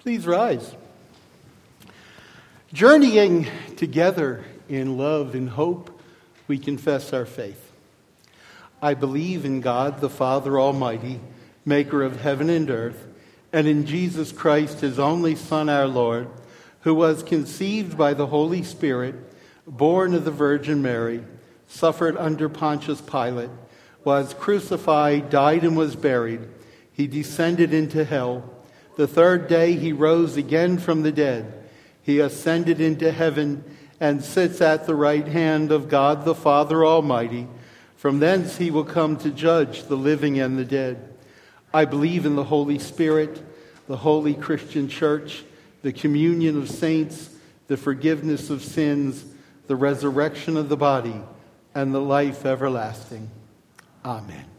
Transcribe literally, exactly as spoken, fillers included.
Please rise. Journeying together in love and hope, we confess our faith. I believe in God, the Father Almighty, maker of heaven and earth, and in Jesus Christ, his only Son, our Lord, who was conceived by the Holy Spirit, born of the Virgin Mary, suffered under Pontius Pilate, was crucified, died, and was buried. He descended into hell. The third day he rose again from the dead. He ascended into heaven and sits at the right hand of God the Father Almighty. From thence he will come to judge the living and the dead. I believe in the Holy Spirit, the holy Christian church, the communion of saints, the forgiveness of sins, the resurrection of the body, and the life everlasting. Amen.